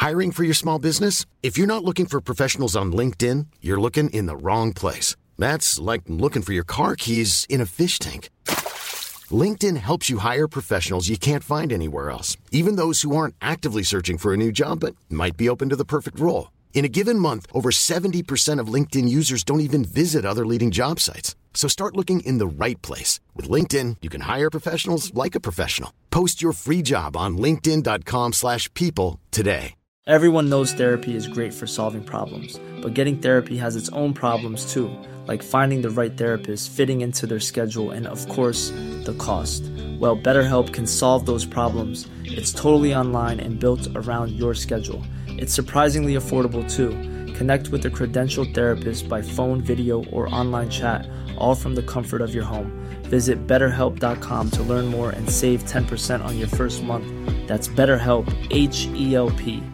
Hiring for your small business? If you're not looking for professionals on LinkedIn, you're looking in the wrong place. That's like looking for your car keys in a fish tank. LinkedIn helps you hire professionals you can't find anywhere else, even those who aren't actively searching for a new job but might be open to the perfect role. In a given month, over 70% of LinkedIn users don't even visit other leading job sites. So start looking in the right place. With LinkedIn, you can hire professionals like a professional. Post your free job on linkedin.com/people today. Everyone knows therapy is great for solving problems, but getting therapy has its own problems too, like finding the right therapist, fitting into their schedule, and of course, the cost. Well, BetterHelp can solve those problems. It's totally online and built around your schedule. It's surprisingly affordable too. Connect with a credentialed therapist by phone, video, or online chat, all from the comfort of your home. Visit BetterHelp.com to learn more and save 10% on your first month. That's BetterHelp, H-E-L-P.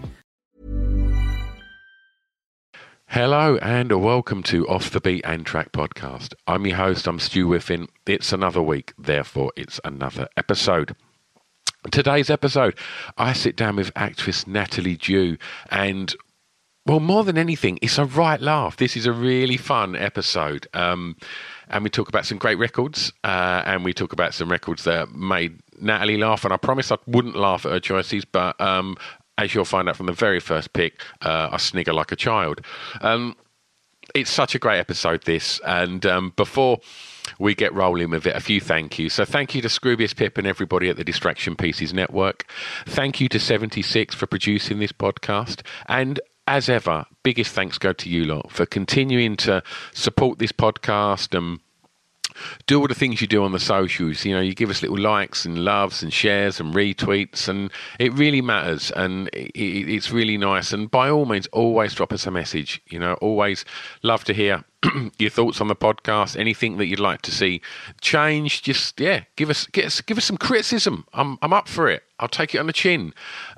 Hello and welcome to Off the Beat and Track podcast. I'm your host, I'm Stu Whiffin. It's another week, therefore it's another episode. Today's episode, I sit down with actress Natalie Dew and, well, more than anything, it's a right laugh. This is a really fun episode. And we talk about some great records and we talk about some records that made Natalie laugh. And I promised I wouldn't laugh at her choices, but as you'll find out from the very first pick, I snigger like a child. It's such a great episode, this. And before we get rolling with it, a few thank yous. So thank you to Scroobius Pip and everybody at the Distraction Pieces Network. Thank you to 76 for producing this podcast. And as ever, biggest thanks go to you lot for continuing to support this podcast and do all the things you do on the socials. You know, you give us little likes and loves and shares and retweets, and it really matters, and it's really nice. And by all means, always drop us a message. You know, always love to hear your thoughts on the podcast, anything that you'd like to see change. Just give us some criticism. I'm up for it. I'll take it on the chin.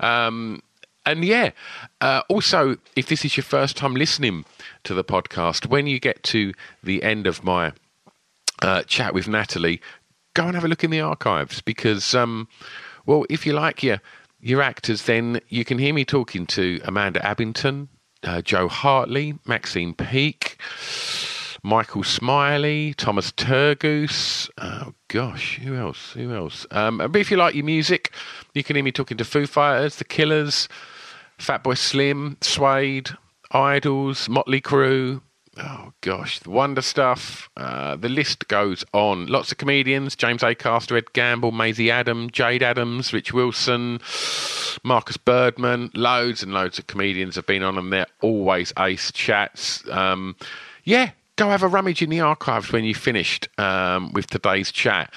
Also, if this is your first time listening to the podcast, when you get to the end of my chat with Natalie, go and have a look in the archives because, if you like your actors, then you can hear me talking to Amanda Abbington, Joe Hartley, Maxine Peake, Michael Smiley, Thomas Turgoose. Oh gosh, who else? But if you like your music, you can hear me talking to Foo Fighters, The Killers, Fatboy Slim, Suede, Idols, Motley Crue. Oh gosh, the Wonder Stuff. The list goes on. Lots of comedians: James Acaster, Ed Gamble, Maisie Adam, Jade Adams, Rich Wilson, Marcus Birdman. Loads and loads of comedians have been on, and they're always ace chats. Go have a rummage in the archives when you've finished with today's chat.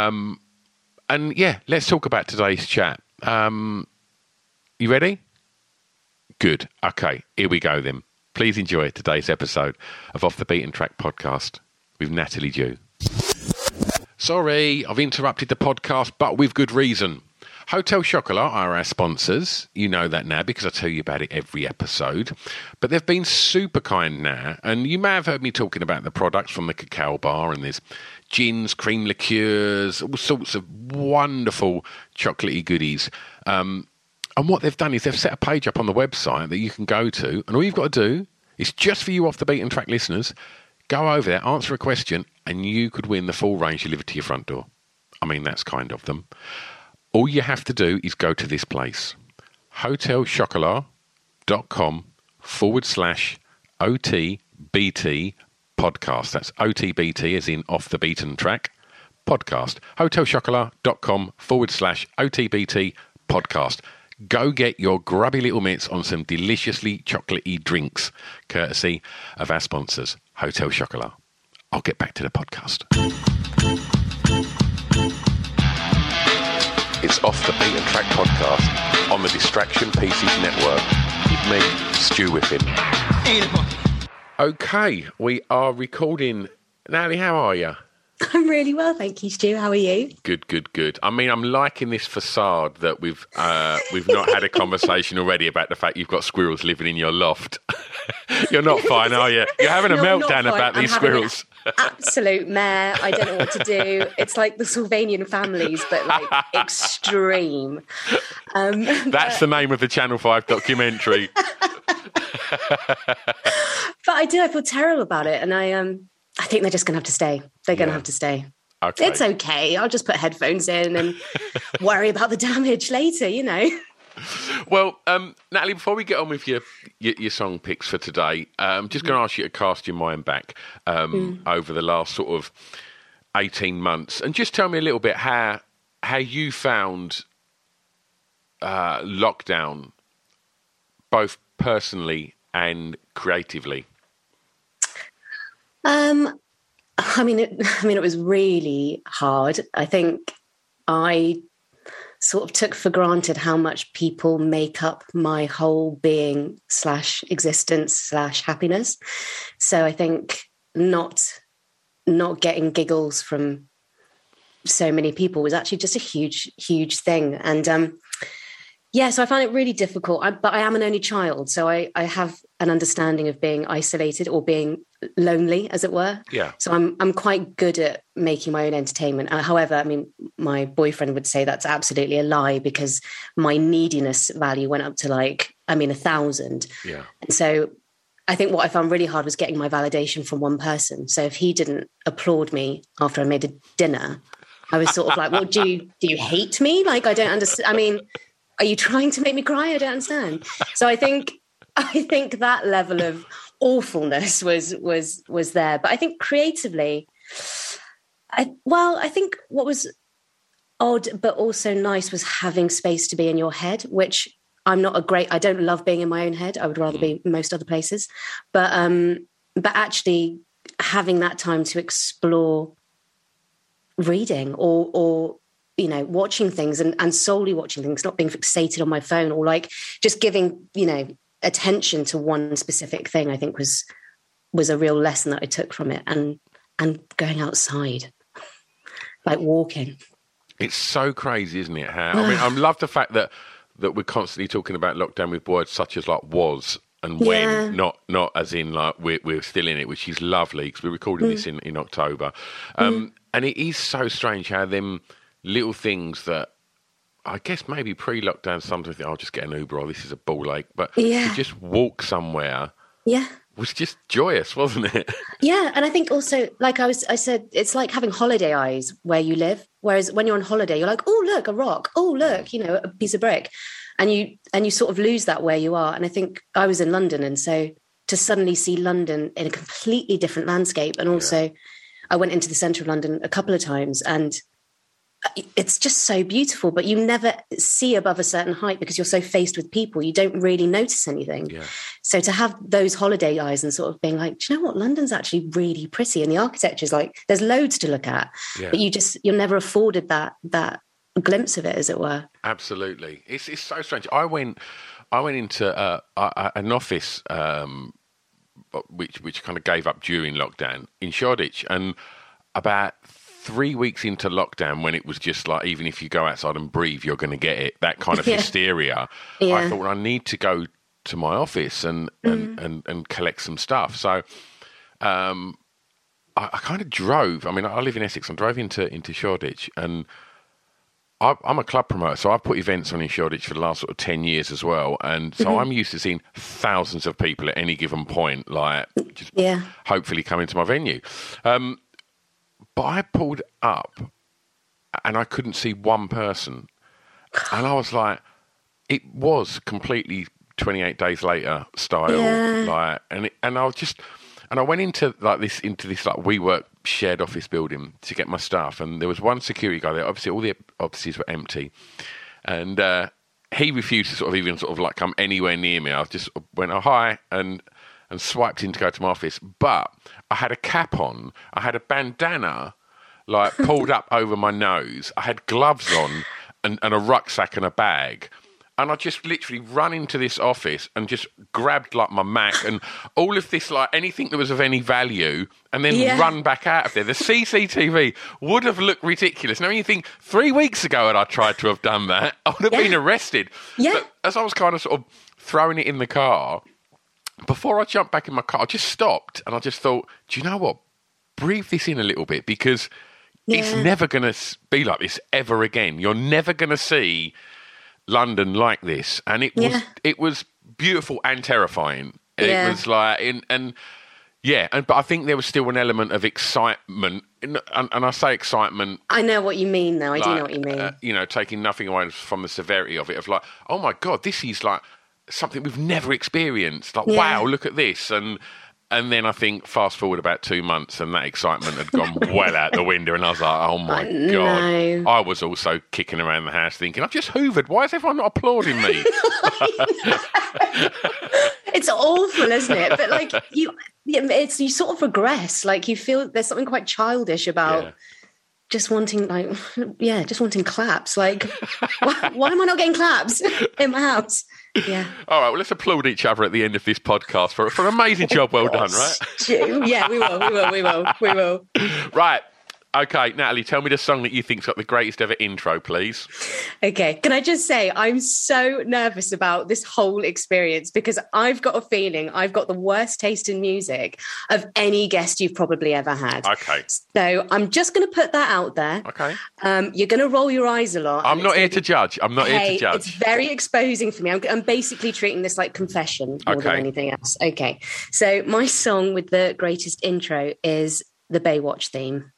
Let's talk about today's chat. You ready? Good. Okay, here we go then. Please enjoy today's episode of Off the Beaten Track podcast with Natalie Dew. Sorry, I've interrupted the podcast, but with good reason. Hotel Chocolat are our sponsors. You know that now because I tell you about it every episode. But they've been super kind now, and you may have heard me talking about the products from the Cacao Bar, and there's gins, cream liqueurs, all sorts of wonderful chocolatey goodies. And what they've done is they've set a page up on the website that you can go to, and all you've got to do is just for you Off the Beaten Track listeners, go over there, answer a question, and you could win the full range delivered to your front door. I mean, that's kind of them. All you have to do is go to this place, hotelchocolat.com/OTBT podcast. That's OTBT as in Off the Beaten Track podcast. hotelchocolat.com/OTBT podcast. Go get your grubby little mitts on some deliciously chocolatey drinks, courtesy of our sponsors, Hotel Chocolat. I'll get back to the podcast. It's Off the Beaten Track podcast on the Distraction Pieces Network. With me, Stu Whiffin. Okay, we are recording. Natalie, how are you? I'm really well, thank you, Stu. How are you? Good. I mean, I'm liking this facade that we've not had a conversation already about the fact you've got squirrels living in your loft. You're not fine, are you? You're having a meltdown about these squirrels. Absolute mare. I don't know what to do. It's like the Sylvanian families, but like extreme. That's the name of the Channel 5 documentary. But I feel terrible about it, and I think they're just going to have to stay. They're going to have to stay. Okay. It's okay. I'll just put headphones in and worry about the damage later, you know. Well, Natalie, before we get on with your song picks for today, I'm just going to ask you to cast your mind back over the last sort of 18 months and just tell me a little bit how you found lockdown, both personally and creatively. I mean, it was really hard. I think I sort of took for granted how much people make up my whole being / existence / happiness. So I think not getting giggles from so many people was actually just a huge thing. And so I found it really difficult. But I am an only child, so I have an understanding of being isolated or being lonely, as it were. Yeah. So I'm quite good at making my own entertainment. However, I mean, my boyfriend would say that's absolutely a lie because my neediness value went up to 1,000. Yeah. And so I think what I found really hard was getting my validation from one person. So if he didn't applaud me after I made a dinner, I was sort of like, well, do you hate me? Like, I don't understand. I mean, are you trying to make me cry? I don't understand. So I think that level of awfulness was there. But I think creatively, I think what was odd but also nice was having space to be in your head, which I don't love being in my own head. I would rather be most other places. But actually having that time to explore reading or watching things and solely watching things, not being fixated on my phone or like just giving, attention to one specific thing, I think was a real lesson that I took from it, and going outside, like walking. It's so crazy, isn't it? How I mean, I love the fact that we're constantly talking about lockdown with words such as like was and when, not as in like we're still in it, which is lovely because we're recording this in October. And it is so strange how them little things that I guess maybe pre-lockdown sometimes think, I'll just get an Uber or this is a ball ache. But to just walk somewhere was just joyous, wasn't it? Yeah. And I think also, like I said, it's like having holiday eyes where you live. Whereas when you're on holiday, you're like, oh, look, a rock. Oh, look, a piece of brick. And you sort of lose that where you are. And I think I was in London. And so to suddenly see London in a completely different landscape. And also I went into the centre of London a couple of times and it's just so beautiful, but you never see above a certain height because you're so faced with people. You don't really notice anything. Yeah. So to have those holiday eyes and sort of being like, do you know what? London's actually really pretty. And the architecture is like, there's loads to look at, but you're never afforded that glimpse of it, as it were. Absolutely. It's so strange. I went into an office, which kind of gave up during lockdown in Shoreditch, and about 3 weeks into lockdown, when it was just like, even if you go outside and breathe, you're going to get it, that kind of hysteria. I thought, well, I need to go to my office and collect some stuff. So I kind of drove. I mean, I live in Essex. I drove into Shoreditch, and I'm a club promoter, so I've put events on in Shoreditch for the last sort of 10 years as well. And so I'm used to seeing thousands of people at any given point, like just hopefully coming to my venue. But I pulled up and I couldn't see one person. And I was like, it was completely 28 Days Later style. Like, and I went into this like WeWork shared office building to get my stuff. And there was one security guy there. Obviously, all the offices were empty. And he refused to sort of even sort of like come anywhere near me. I just went, oh, hi, and swiped in to go to my office. But I had a cap on. I had a bandana like pulled up over my nose. I had gloves on and a rucksack and a bag. And I just literally run into this office and just grabbed like my Mac and all of this, like anything that was of any value, and then run back out of there. The CCTV would have looked ridiculous. Now, when you think 3 weeks ago had I tried to have done that, I would have been arrested. Yeah. But as I was kind of sort of throwing it in the car, before I jumped back in my car, I just stopped and I just thought, do you know what? Breathe this in a little bit, because it's never going to be like this ever again. You're never going to see London like this, and it was beautiful and terrifying. It was like, but I think there was still an element of excitement, and I say excitement. I know what you mean, though. I do know what you mean. Taking nothing away from the severity of it. Of like, oh my God, this is like something we've never experienced. Like, wow, look at this, And then I think fast forward about 2 months and that excitement had gone well out the window, and I was like, oh my God. I was also kicking around the house thinking, I've just hoovered. Why is everyone not applauding me? It's awful, isn't it? But like you sort of regress. Like you feel there's something quite childish about just wanting claps. Like, why am I not getting claps in my house? Yeah. All right. Well, let's applaud each other at the end of this podcast for an amazing job. Well done, right? Yeah, we will. Right. Okay, Natalie, tell me the song that you think's got the greatest ever intro, please. Okay, can I just say I'm so nervous about this whole experience because I've got a feeling I've got the worst taste in music of any guest you've probably ever had. Okay. So I'm just going to put that out there. Okay. You're going to roll your eyes a lot. I'm not here to judge. It's very exposing for me. I'm basically treating this like confession more than anything else. Okay. So my song with the greatest intro is the Baywatch theme.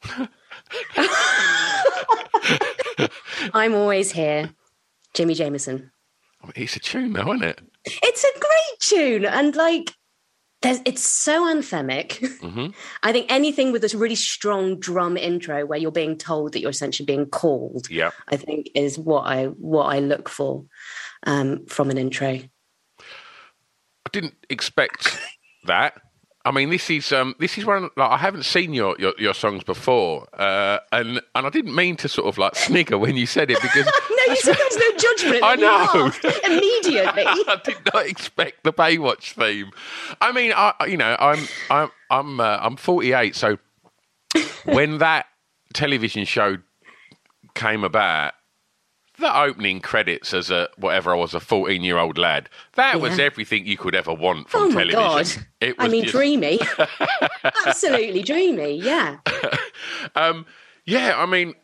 I'm Always Here, Jimmy Jameson. It's a tune though, isn't it? It's a great tune, and like it's so anthemic. Mm-hmm. I think anything with this really strong drum intro where you're being told that you're essentially being called, I think is what I look for from an intro. I didn't expect that. I mean, this is one. Like, I haven't seen your songs before, and I didn't mean to sort of like snigger when you said it because no, you said there was no judgment. I know immediately. I did not expect the Baywatch theme. I mean, I'm 48, so when that television show came about, the opening credits as I was a 14-year-old lad. That was everything you could ever want from television. Oh my God. It was dreamy. Absolutely dreamy, yeah. I mean,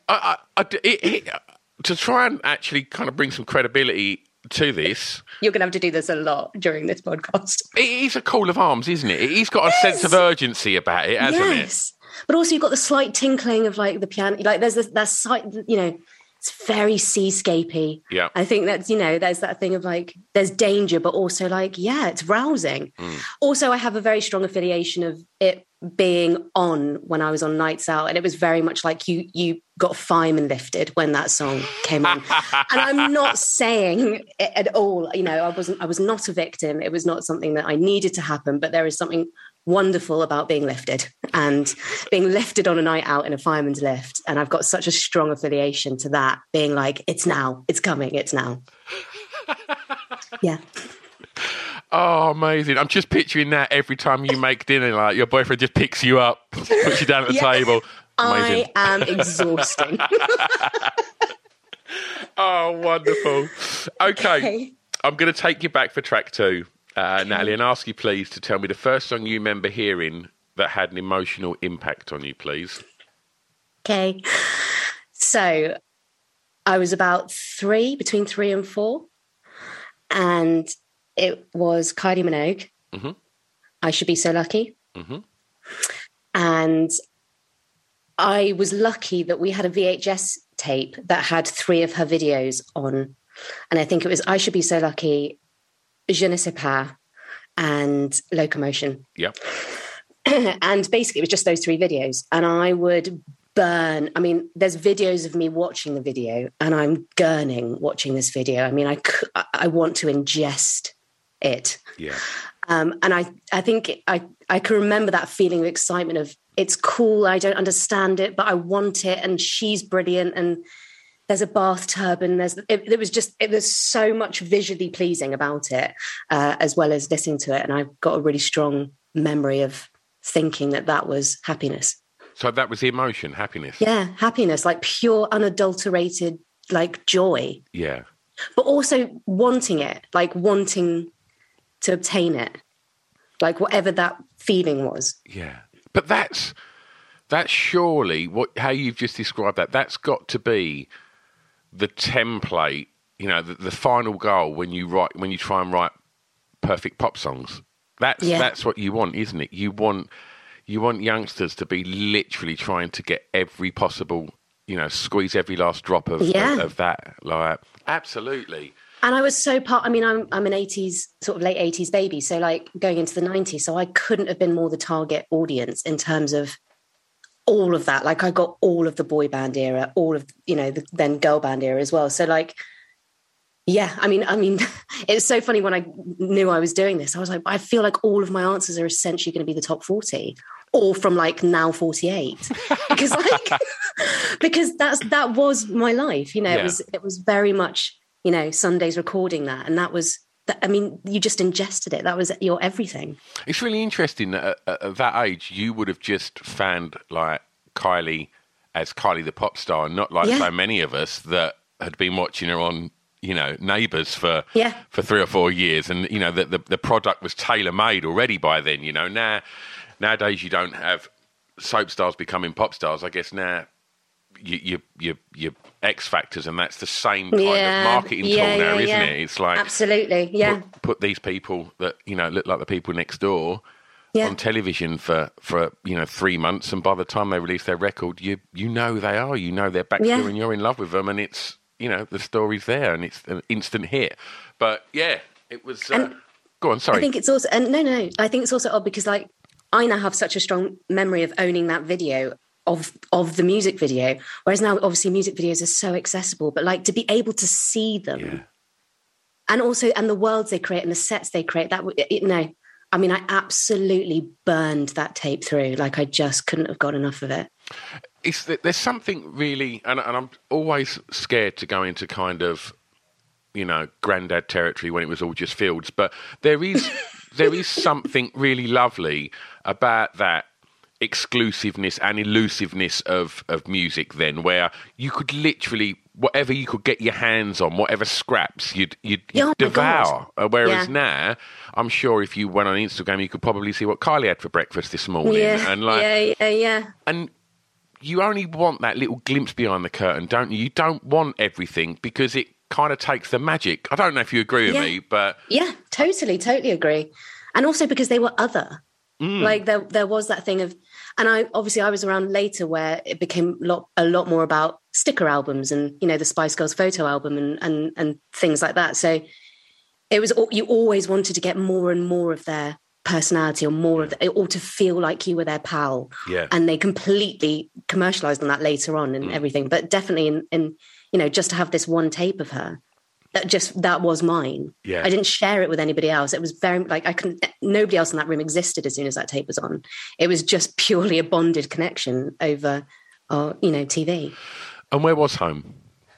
to try and actually kind of bring some credibility to this. You're going to have to do this a lot during this podcast. It is a call of arms, isn't it? It's got a sense of urgency about it, hasn't it? But also you've got the slight tinkling of like the piano. Like there's that slight, it's very seascapey. Yeah. I think that's, there's that thing of like, there's danger, but also like, it's rousing. Mm. Also, I have a very strong affiliation of it being on when I was on Nights Out. And it was very much like you got fireman lifted when that song came on. And I'm not saying it at all, I was not a victim. It was not something that I needed to happen, but there is something wonderful about being lifted and being lifted on a night out in a fireman's lift. And I've got such a strong affiliation to that being like, it's now, it's coming, it's now. Yeah. Oh, amazing. I'm just picturing that every time you make dinner, like your boyfriend just picks you up, puts you down at the table. Amazing. I am exhausting. Oh, wonderful. Okay. I'm going to take you back for track 2. Natalie, and ask you please to tell me the first song you remember hearing that had an emotional impact on you, please. Okay. So I was about between 3 and 4, and it was Kylie Minogue. Mm-hmm. I Should Be So Lucky. Mm-hmm. And I was lucky that we had a VHS tape that had 3 of her videos on. And I think it was I Should Be So Lucky, Je ne sais pas, and Locomotion. Yep. And basically it was just those 3 videos. And I would burn. I mean, there's videos of me watching the video and I'm gurning watching this video. I mean, I want to ingest it. Yeah. And I think I can remember that feeling of excitement of it's cool. I don't understand it, but I want it. And she's brilliant. And there's a bathtub, and it was so much visually pleasing about it, as well as listening to it. And I've got a really strong memory of thinking that was happiness. So that was the emotion, happiness. Yeah, happiness, like pure, unadulterated, like joy. Yeah. But also wanting it, like wanting to obtain it, like whatever that feeling was. Yeah. But that's surely how you've just described that. That's got to be the template, the final goal when you try and write perfect pop songs. That's what you want, isn't it? You want youngsters to be literally trying to get every possible, squeeze every last drop of that. Like, absolutely. And I was so I'm an 80s, sort of late 80s baby. So like going into the 90s. So I couldn't have been more the target audience in terms of all of that. Like I got all of the boy band era, all of, the then girl band era as well. So like, yeah, I mean, it's so funny when I knew I was doing this, I was like, I feel like all of my answers are essentially going to be the top 40 or from like now 48 because that was my life, it was very much, Sundays recording that. And that was, you just ingested it. That was your everything. It's really interesting that at that age, you would have just found like Kylie as Kylie the pop star, and not like so many of us that had been watching her on, Neighbours for 3 or 4 years. And, the product was tailor-made already by then, Nowadays you don't have soap stars becoming pop stars. I guess now you X Factors, and that's the same kind of marketing tool now, isn't it? It's like absolutely, put these people that look like the people next door on television for 3 months, and by the time they release their record, you know they are, their backstory, and you're in love with them, and it's the story's there, and it's an instant hit. But it was. Go on, sorry. I think it's also no. I think it's also odd because like I now have such a strong memory of owning that video. Of the music video, whereas now obviously music videos are so accessible, but like to be able to see them and the worlds they create and the sets they create, I absolutely burned that tape through. Like I just couldn't have got enough of it. There's something really, and I'm always scared to go into kind of, granddad territory when it was all just fields, but there is something really lovely about that exclusiveness and elusiveness of music then, where you could literally, whatever you could get your hands on, whatever scraps you'd devour. Whereas now, I'm sure if you went on Instagram, you could probably see what Kylie had for breakfast this morning. And you only want that little glimpse behind the curtain, don't you? You don't want everything because it kind of takes the magic. I don't know if you agree with me, but... Yeah, totally agree. And also because they were other. Like there was that thing of, and I was around later where it became a lot more about sticker albums and the Spice Girls photo album and things like that. So it was, you always wanted to get more and more of their personality or more of or to feel like you were their pal. Yeah. And they completely commercialized on that later on and everything. But definitely in just to have this one tape of her. That was mine. Yeah. I didn't share it with anybody else. It was very like nobody else in that room existed as soon as that tape was on. It was just purely a bonded connection over TV. And where was home?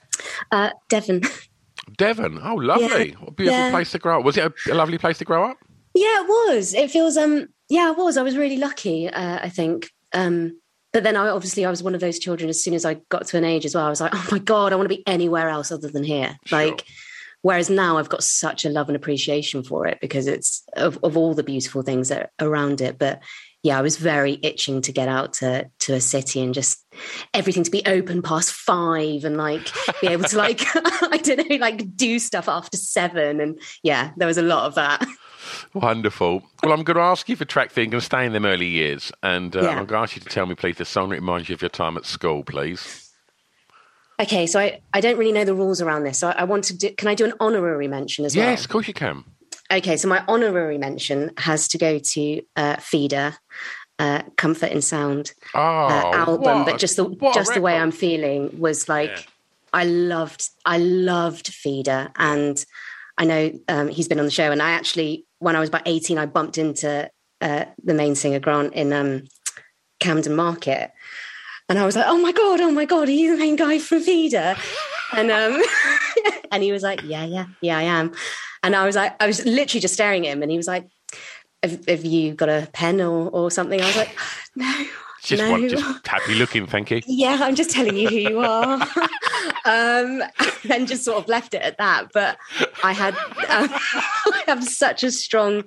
Devon. Devon. Oh, lovely. Yeah. What a beautiful place to grow up. Was it a lovely place to grow up? Yeah, it was. It feels it was. I was really lucky, I think. But then I was one of those children, as soon as I got to an age as well, I was like, oh my God, I want to be anywhere else other than here. Sure. Like, whereas now I've got such a love and appreciation for it because it's of all the beautiful things that are around it. But yeah, I was very itching to get out to a city and just everything to be open past 5 and like be able to like, I don't know, like do stuff after 7. And yeah, there was a lot of that. Wonderful. Well, I'm going to ask you for track 3. I'm going to stay in them early years. And I'm going to ask you to tell me, please, the song that reminds you of your time at school, please. Okay, so I don't really know the rules around this. So I want to do... Can I do an honorary mention as well? Yes, of course you can. Okay, so my honorary mention has to go to Feeder, Comfort in Sound album. But just the way I'm feeling was like... Yeah. I loved Feeder. And I know he's been on the show. And I actually... When I was about 18, I bumped into the main singer, Grant, in Camden Market. And I was like, oh my God, are you the main guy from Feeder? And and he was like, yeah, I am. And I was literally just staring at him, and he was like, have you got a pen or something? I was like, no. Just happy looking, thank you. Yeah, I'm just telling you who you are. And just sort of left it at that. But I have such a strong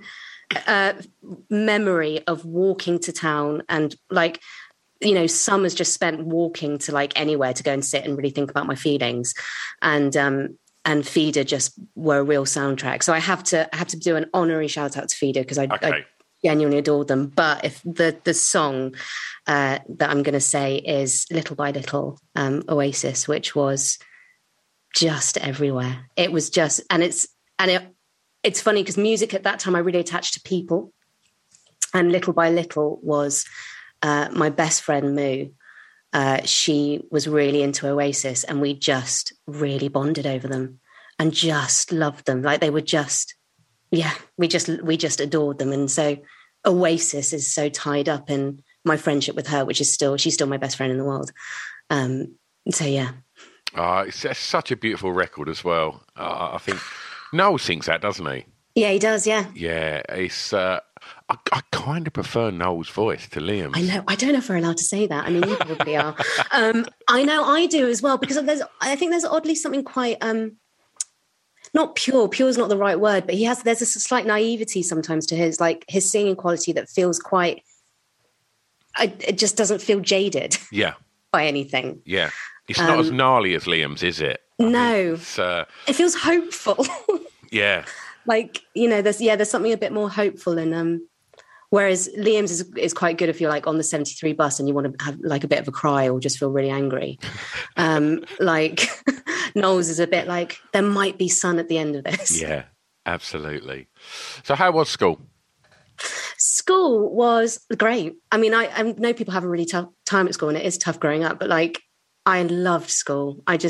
memory of walking to town, and like, you know, summers just spent walking to like anywhere to go and sit and really think about my feelings. And Feeder just were a real soundtrack. So I have to do an honorary shout out to Feeder, because I genuinely adored them. But if the song that I'm going to say is Little by Little, Oasis, which was just everywhere. It was just, it's funny because music at that time I really attached to people, and Little by Little was my best friend Moo. She was really into Oasis, and we just really bonded over them and just loved them. Like, they were just, we just adored them. And so Oasis is so tied up in my friendship with her, which is she's still my best friend in the world. So yeah. It's such a beautiful record as well. I think Noel sings that, doesn't he? Yeah, he does. Yeah. Yeah, it's. I kind of prefer Noel's voice to Liam's. I know. I don't know if we're allowed to say that. I mean, you probably are. I know I do as well, because I think there's oddly something quite not pure. Pure is not the right word, but there's a slight naivety sometimes to his singing quality that feels quite. It just doesn't feel jaded. Yeah. By anything. Yeah. It's not as gnarly as Liam's, is it? No. It feels hopeful. Yeah. Like, you know, there's something a bit more hopeful, and whereas Liam's is quite good if you're like on the 73 bus and you want to have like a bit of a cry or just feel really angry. Like Noel's is a bit like, there might be sun at the end of this. Yeah, absolutely. So how was school? School was great. I mean, I know people have a really tough time at school, and it is tough growing up, but like, I loved school. I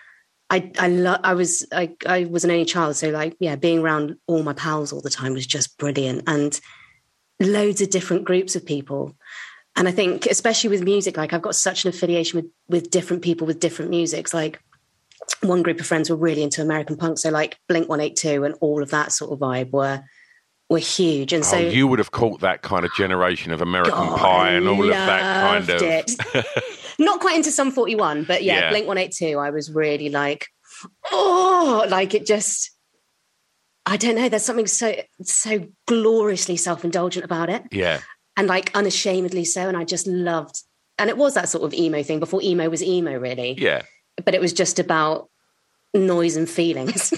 was an only child, so like, yeah, being around all my pals all the time was just brilliant, and loads of different groups of people. And I think, especially with music, like, I've got such an affiliation with different people with different musics. Like, one group of friends were really into American punk, so like Blink-182 and all of that sort of vibe were huge. And so you would have caught that kind of generation of American Pie and all of that kind of it. Not quite into Sum 41, but yeah. Blink-182, I was really like, oh, like, it just, I don't know, there's something so gloriously self-indulgent about it. Yeah. And like unashamedly so. And I just loved, and it was that sort of emo thing before emo was emo, really. Yeah. But it was just about noise and feelings.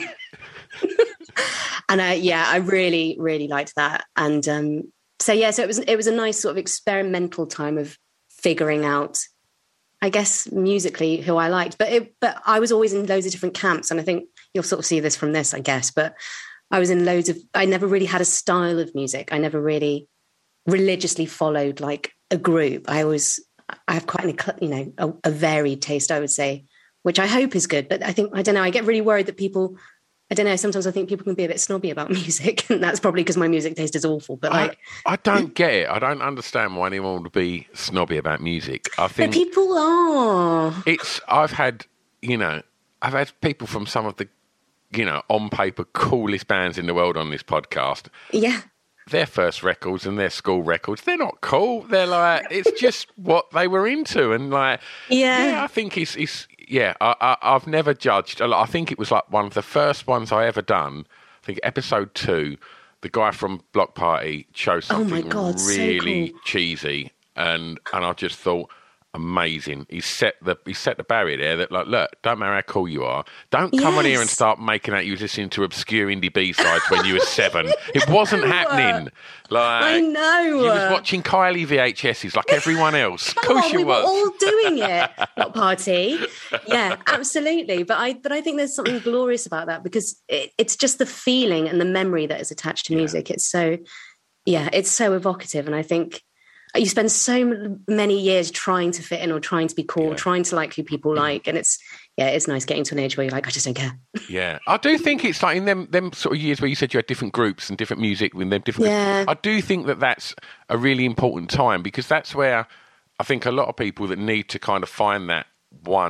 And I really, really liked that. And so it was a nice sort of experimental time of figuring out, I guess, musically who I liked. But I was always in loads of different camps, and I think you'll sort of see this from this, I guess. But I was in I never really had a style of music. I never really religiously followed like a group. I have quite a varied taste, I would say, which I hope is good. But I don't know, I get really worried that people, I don't know, sometimes I think people can be a bit snobby about music, and that's probably because my music taste is awful. But I don't get it. I don't understand why anyone would be snobby about music. I think but people are. I've had people from some of the, on paper coolest bands in the world on this podcast. Yeah. Their first records and their school records, they're not cool. They're like, it's just what they were into. And like, I think I've never judged. I think it was like one of the first ones I ever done. I think episode 2, the guy from Block Party chose something really so cool. Cheesy. And I just thought, amazing. He set the barrier there that, like, look, don't matter how cool you are, don't come on here and start making out you was listening to obscure indie B-sides when you were 7. It wasn't happening. Like, I know. You was watching Kylie VHSs like everyone else. Of course you was. We were all doing it. Block Party. Yeah, absolutely. But I think there's something glorious about that, because it's just the feeling and the memory that is attached to music. It's so evocative. And I think you spend so many years trying to fit in or trying to be cool, trying to like who people like. And it's nice getting to an age where you're like, I just don't care. Yeah. I do think it's like in them sort of years where you said you had different groups and different music with them different groups. I do think that's a really important time, because that's where I think a lot of people that need to kind of find that one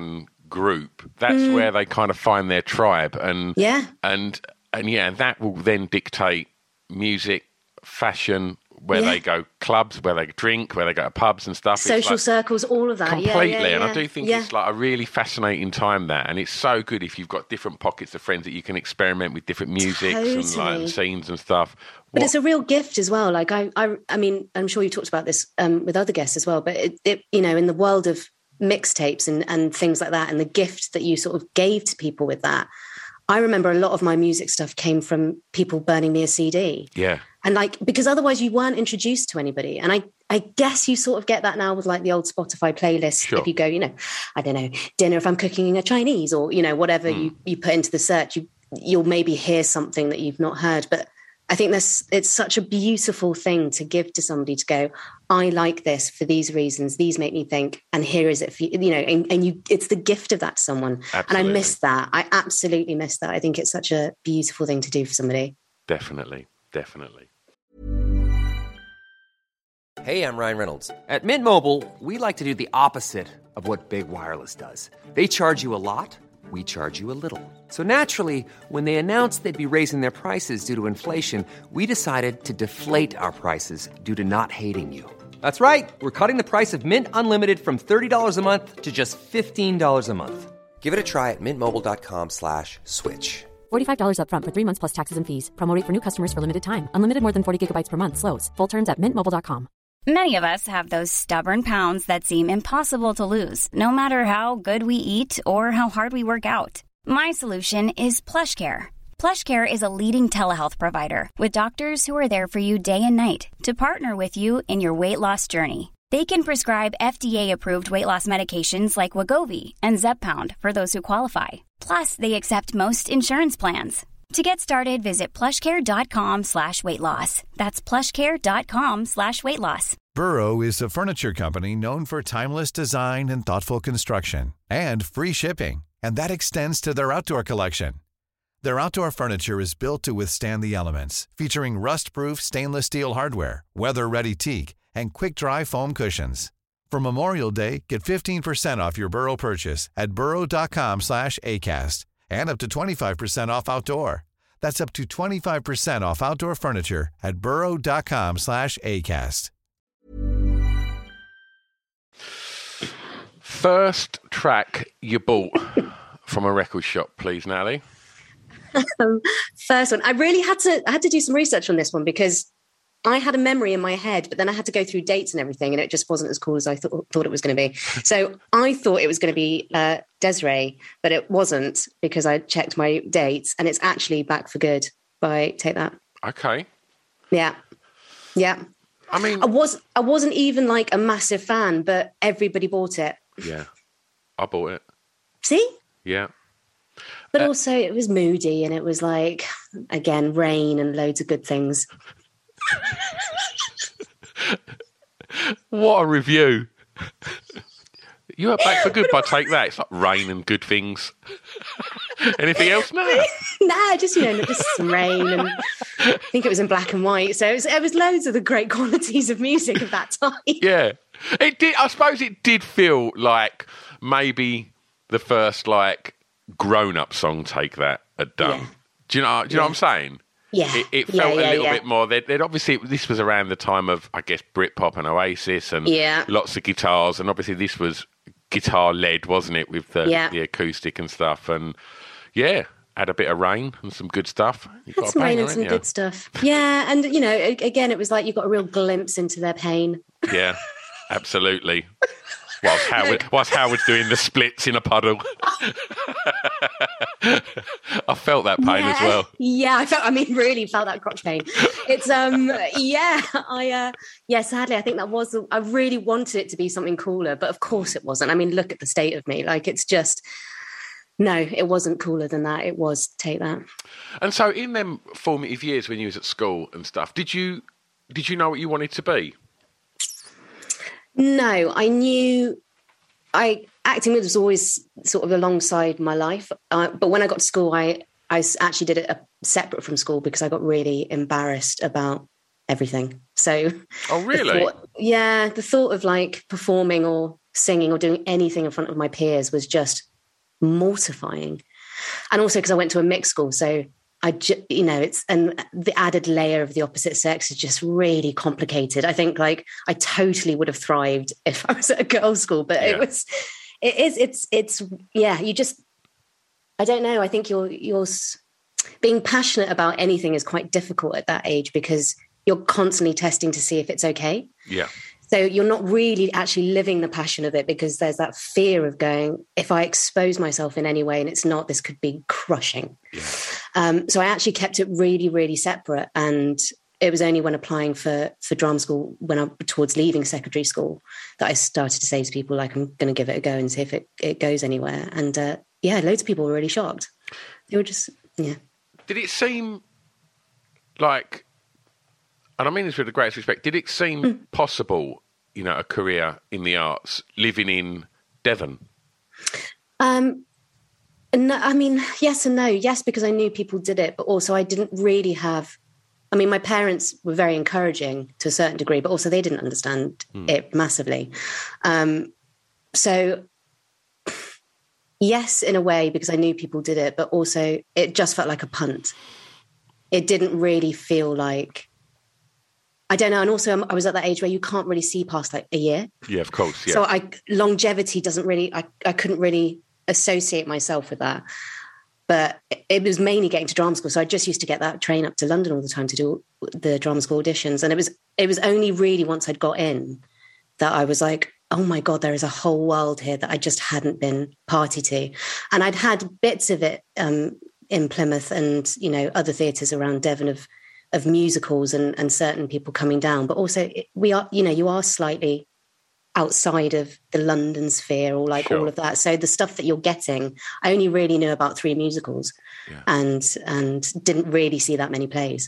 group, that's where they kind of find their tribe, and that will then dictate music, fashion, where they go clubs, where they drink, where they go to pubs and stuff. Social circles, all of that. Completely. And I do think it's like a really fascinating time, that. And it's so good if you've got different pockets of friends that you can experiment with different musics and like scenes and stuff. But it's a real gift as well. Like I mean, I'm sure you talked about this with other guests as well, but it in the world of mixtapes and things like that, and the gift that you sort of gave to people with that, I remember a lot of my music stuff came from people burning me a CD. Yeah. And because otherwise you weren't introduced to anybody. And I guess you sort of get that now with like the old Spotify playlist. Sure. If you go, I don't know, dinner if I'm cooking a Chinese, or, whatever you put into the search, you'll maybe hear something that you've not heard. But I think it's such a beautiful thing to give to somebody, to go, I like this for these reasons. These make me think, and here is it for you, and it's the gift of that to someone. Absolutely. And I miss that. I absolutely miss that. I think it's such a beautiful thing to do for somebody. Definitely. Hey, I'm Ryan Reynolds. At Mint Mobile, we like to do the opposite of what Big Wireless does. They charge you a lot. We charge you a little. So naturally, when they announced they'd be raising their prices due to inflation, we decided to deflate our prices due to not hating you. That's right. We're cutting the price of Mint Unlimited from $30 a month to just $15 a month. Give it a try at mintmobile.com/switch. $45 up front for 3 months plus taxes and fees. Promo rate for new customers for limited time. Unlimited more than 40 gigabytes per month. Slows full terms at mintmobile.com. Many of us have those stubborn pounds that seem impossible to lose, no matter how good we eat or how hard we work out. My solution is PlushCare. PlushCare is a leading telehealth provider with doctors who are there for you day and night to partner with you in your weight loss journey. They can prescribe FDA-approved weight loss medications like Wegovy and Zepbound for those who qualify. Plus, they accept most insurance plans. To get started, visit plushcare.com/weightloss. That's plushcare.com/weightloss. Burrow is a furniture company known for timeless design and thoughtful construction, and free shipping, and that extends to their outdoor collection. Their outdoor furniture is built to withstand the elements, featuring rust-proof stainless steel hardware, weather-ready teak, and quick-dry foam cushions. For Memorial Day, get 15% off your Burrow purchase at burrow.com/acast, and up to 25% off outdoor. That's up to 25% off outdoor furniture at burrow.com/acast. First track you bought from a record shop, please, Natalie. First one. I really had to do some research on this one, because I had a memory in my head, but then I had to go through dates and everything, and it just wasn't as cool as I thought it was going to be. So I thought it was going to be Desiree, but it wasn't, because I checked my dates, and it's actually Back for Good by Take That. Okay. Yeah. I mean, I wasn't even like a massive fan, but everybody bought it. Yeah, I bought it. See? Yeah. But also it was moody, and it was like, again, rain and loads of good things. What a review. You are Back for Good by Take That. It's like rain and good things. Anything else? No. Nah, just some rain, and I think it was in black and white. So it was loads of the great qualities of music of that time. Yeah. It did. I suppose it did feel like maybe the first like grown-up song Take That had done. Yeah. Do you know what I'm saying? Yeah. It felt a little bit more. They'd obviously, this was around the time of, I guess, Britpop and Oasis and lots of guitars. And obviously this was guitar-led, wasn't it, with the acoustic and stuff. And had a bit of rain and some good stuff. Had some rain and some good stuff. Yeah, and, again, it was like you got a real glimpse into their pain. Yeah, absolutely. Whilst Howard's doing the splits in a puddle. I felt that pain as well. Yeah, really felt that crotch pain. It's, sadly, I think I really wanted it to be something cooler, but of course it wasn't. I mean, look at the state of me. Like, it's just, no, it wasn't cooler than that. It was Take That. And so in them formative years when you was at school and stuff, did you know what you wanted to be? No, I knew acting was always sort of alongside my life. But when I got to school, I actually did it separate from school, because I got really embarrassed about everything. So, oh really? The thought of like performing or singing or doing anything in front of my peers was just mortifying. And also because I went to a mixed school, so and the added layer of the opposite sex is just really complicated. I think like I totally would have thrived if I was at a girls' school, but you just, I don't know. I think you're being passionate about anything is quite difficult at that age because you're constantly testing to see if it's okay. Yeah. So you're not really actually living the passion of it because there's that fear of going, if I expose myself in any way and it's not, this could be crushing. Yeah. So I actually kept it really, really separate. And it was only when applying for drama school, towards leaving secondary school, that I started to say to people, like, I'm going to give it a go and see if it goes anywhere. And loads of people were really shocked. They were just, yeah. Did it seem like, and I mean this with the greatest respect, did it seem possible, a career in the arts living in Devon? No, I mean, yes and no. Yes, because I knew people did it, but also I didn't really have, I mean, my parents were very encouraging to a certain degree, but also they didn't understand it massively. So yes, in a way, because I knew people did it, but also it just felt like a punt. It didn't really feel like, I don't know. And also I was at that age where you can't really see past like a year. Yeah, of course. Yeah. So longevity doesn't really, I couldn't really associate myself with that. But it was mainly getting to drama school. So I just used to get that train up to London all the time to do the drama school auditions. And it was only really once I'd got in that I was like, oh my God, there is a whole world here that I just hadn't been party to. And I'd had bits of it in Plymouth and, other theatres around Devon of musicals and certain people coming down. But also you are slightly outside of the London sphere or like all of that. So the stuff that you're getting, I only really knew about 3 musicals and didn't really see that many plays.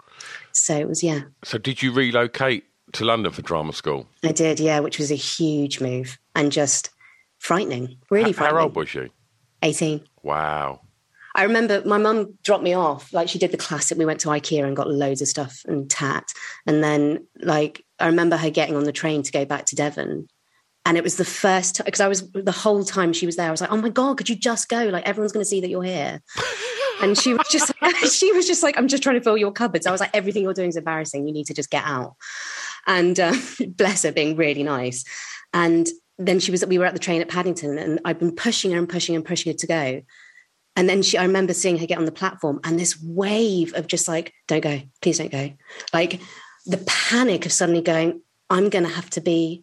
So it was, yeah. So did you relocate to London for drama school? I did, yeah, which was a huge move and just frightening, really frightening. How old was you? 18. Wow. I remember my mum dropped me off. Like she did the classic. We went to IKEA and got loads of stuff and tat. And then like, I remember her getting on the train to go back to Devon. And it was the first time, because the whole time she was there, I was like, oh my God, could you just go? Like everyone's going to see that you're here. And she was just like, I'm just trying to fill your cupboards. I was like, everything you're doing is embarrassing. You need to just get out. And bless her, being really nice. And then we were at the train at Paddington and I'd been pushing her and pushing her to go. And then I remember seeing her get on the platform and this wave of just like, don't go, please don't go. Like the panic of suddenly going, I'm going to have to be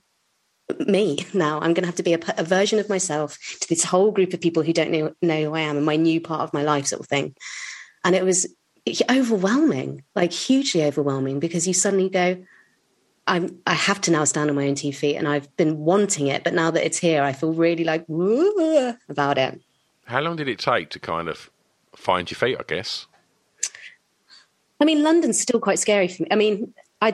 me now. I'm going to have to be a version of myself to this whole group of people who don't know who I am and my new part of my life sort of thing. And it was overwhelming, like hugely overwhelming, because you suddenly go, I have to now stand on my own 2 feet and I've been wanting it. But now that it's here, I feel really like about it. How long did it take to kind of find your feet, I guess? I mean, London's still quite scary for me. I mean,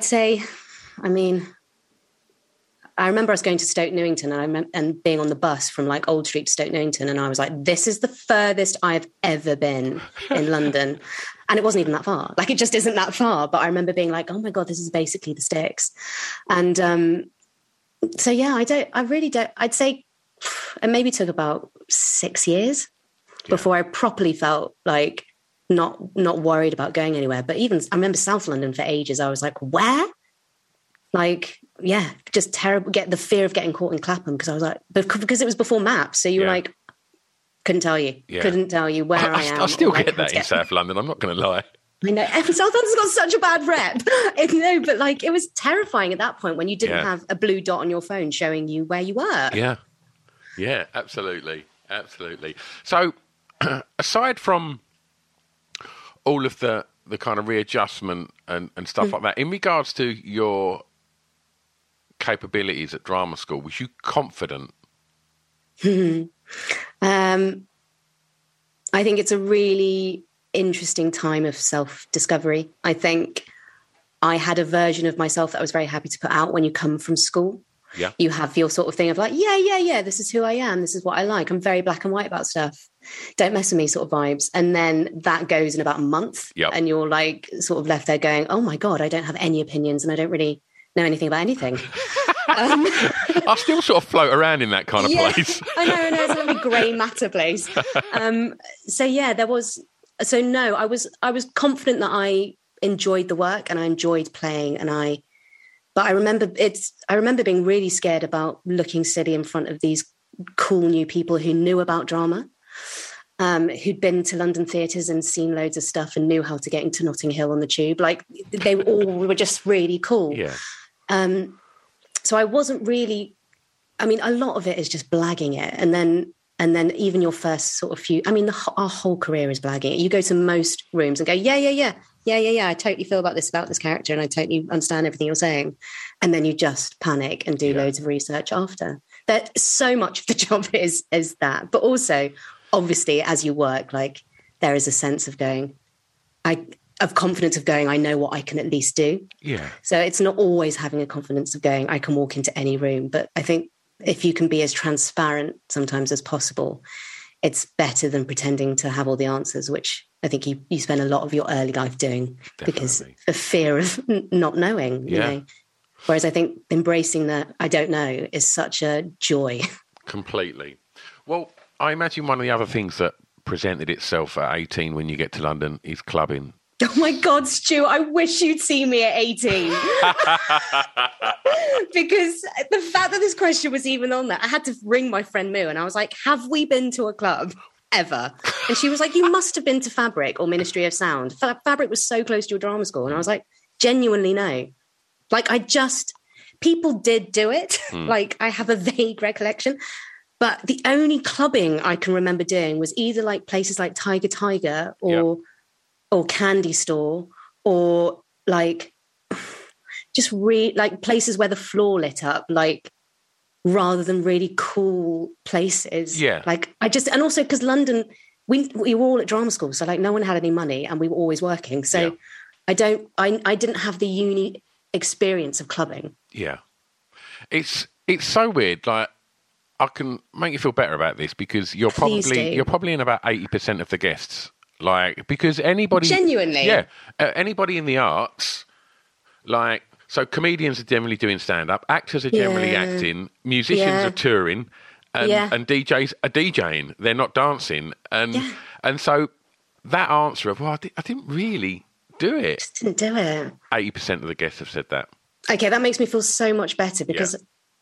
I remember us going to Stoke Newington and being on the bus from like Old Street to Stoke Newington. And I was like, this is the furthest I've ever been in London. And it wasn't even that far. Like, it just isn't that far. But I remember being like, oh my God, this is basically the sticks. And so, yeah, I really don't, I'd say it maybe took about 6 years before I properly felt like not worried about going anywhere. But even I remember South London for ages. I was like, where? Like, yeah, just terrible. Get the fear of getting caught in Clapham because I was like, because it was before maps. So you were like, couldn't tell you where I am. I still get that in South London. I'm not going to lie. I know. South London's got such a bad rep. But like, it was terrifying at that point when you didn't have a blue dot on your phone showing you where you were. Yeah. Yeah, absolutely. Absolutely. So aside from all of the kind of readjustment and stuff like that, in regards to your capabilities at drama school, was you confident? I think it's a really interesting time of self-discovery. I think I had a version of myself that I was very happy to put out when you come from school. Yeah. You have your sort of thing of like, yeah, this is who I am. This is what I like. I'm very black and white about stuff. Don't mess with me sort of vibes. And then that goes in about a month. Yep. And you're like sort of left there going, oh my God, I don't have any opinions and I don't really know anything about anything. I still sort of float around in that kind of place. I know, it's a lovely grey matter place. So yeah, there was. So no, I was confident that I enjoyed the work and I enjoyed playing, but I remember being really scared about looking silly in front of these cool new people who knew about drama, who'd been to London theatres and seen loads of stuff and knew how to get into Notting Hill on the tube. Like they all were just really cool. Yeah. So I wasn't really. I mean, a lot of it is just blagging it, and then even your first sort of few. I mean, our whole career is blagging it. You go to most rooms and go, yeah. I totally feel about this character, and I totally understand everything you're saying. And then you just panic and do loads of research after. That so much of the job is that, but also obviously as you work, like there is a sense of going, of confidence of going, I know what I can at least do. Yeah. So it's not always having a confidence of going, I can walk into any room, but I think if you can be as transparent sometimes as possible, it's better than pretending to have all the answers, which I think you spend a lot of your early life doing. Definitely. Because the fear of not knowing, you know. Whereas I think embracing that I don't know is such a joy. Completely. Well, I imagine one of the other things that presented itself at 18 when you get to London is clubbing. Oh my God, Stu, I wish you'd see me at 18. Because the fact that this question was even on there, I had to ring my friend Moo and I was like, have we been to a club ever? And she was like, you must have been to Fabric or Ministry of Sound. Fabric was so close to your drama school. And I was like, genuinely no. Like people did do it. Like I have a vague recollection. But the only clubbing I can remember doing was either like places like Tiger or Candy Store, or like just like places where the floor lit up, like rather than really cool places. Yeah. Like and also because London, we were all at drama school, so like no one had any money and we were always working. So I didn't have the uni experience of clubbing. Yeah. It's so weird. Like I can make you feel better about this because you're probably in about 80% of the guests. Like, because anybody... Genuinely? Yeah. Anybody in the arts, like... So comedians are generally doing stand-up, actors are generally acting, musicians are touring, and DJs are DJing. They're not dancing. And so that answer of, well, I didn't really do it. Just didn't do it. 80% of the guests have said that. Okay, that makes me feel so much better because